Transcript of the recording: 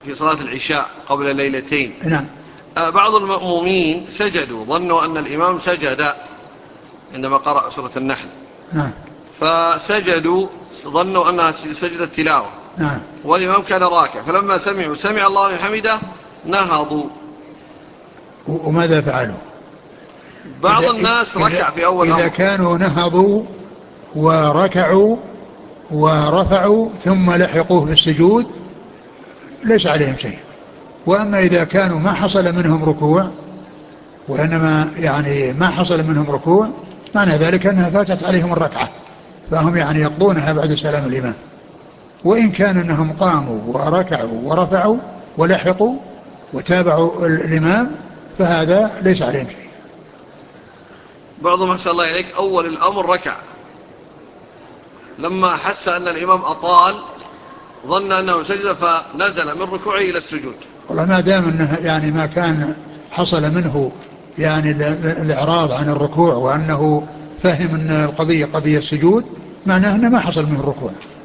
في صلاة العشاء قبل ليلتين. نعم. بعض المأمومين سجدوا، ظنوا أن الإمام سجد عندما قرأ سورة النحل. نعم. فسجدوا ظنوا أنها سجدة تلاوة. نعم. والإمام كان راكع، فلما سمعوا سمع الله لمن حمده نهضوا. وماذا فعلوا؟ بعض الناس ركع في أول إذا أمر. كانوا نهضوا وركعوا ورفعوا ثم لحقوه بالسجود ليس عليهم شيء. وأما إذا كانوا ما حصل منهم ركوع، وإنما يعني ما حصل منهم ركوع، معنى ذلك أنها فاتت عليهم الركعة، فهم يعني يقضونها بعد سلام الإمام. وإن كان أنهم قاموا وركعوا ورفعوا ولحقوا وتابعوا الإمام فهذا ليس عليهم شيء. بعضهم أحسن الله إليك أول الأمر ركع، لما حس أن الإمام أطال ظن أنه سجد فنزل من ركوعه إلى السجود. والله ما دام أنه يعني ما كان حصل منه يعني الإعراض عن الركوع، وأنه فهم أن القضية قضية السجود، معناه أنه ما حصل منه الركوع.